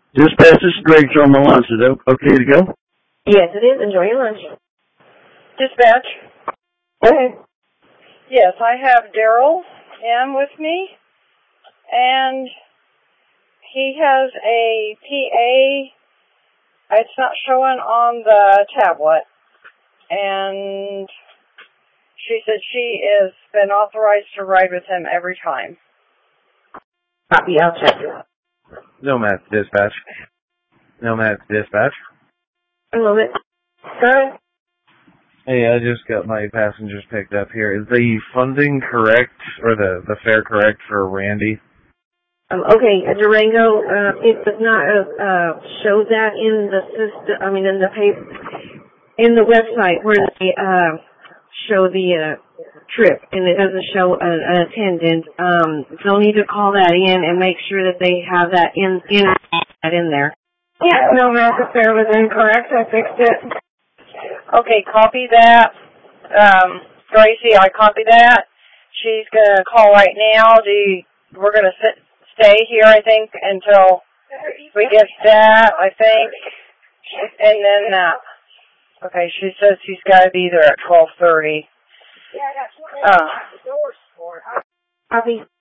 Dispatch, this is Greg from my lunch. Is it okay to go? Yes, it is. Enjoy your lunch. Dispatch. Okay. Yes, I have Daryl M with me, and he has a PA. It's not showing on the tablet, and she said she has been authorized to ride with him every time. Copy. I'll check it. Nomad Dispatch. Nomad Dispatch. A moment. Go ahead. Hey, I just got my passengers picked up here. Is the funding correct, or the fare correct for Randy? Okay, Durango, it does not show that in the system. I mean, in the paper, in the website where they show the trip, and it doesn't show an attendant. They'll need to call that in and make sure that they have that in there. Yeah, no, the fare was incorrect. I fixed it. Okay, copy that. Gracie, I copy that. She's going to call right now. We're going to stay here, I think, until we get that, I think. And then, okay, she says she's got to be there at 12:30. Copy.